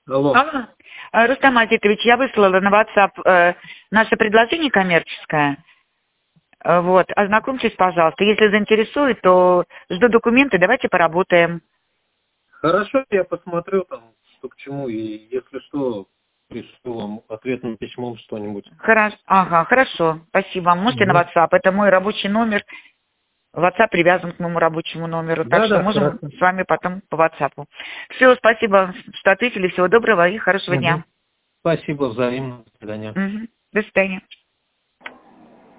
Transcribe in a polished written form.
Алло. Алло. Рустам Азитович, я выслала на WhatsApp наше предложение коммерческое. Вот, ознакомьтесь, пожалуйста. Если заинтересует, то жду документы, давайте поработаем. Хорошо, я посмотрю там, что к чему, и если что, пришлю вам ответным письмом что-нибудь. Хорошо. Ага, хорошо. Спасибо. Можете на Угу. WhatsApp. Это мой рабочий номер. WhatsApp привязан к моему рабочему номеру. Так что Да, можем хорошо. с вами потом по WhatsApp. Все, спасибо, что ответили. Всего доброго и хорошего Угу. дня. Спасибо, взаимно. До свидания. Мгм. До свидания.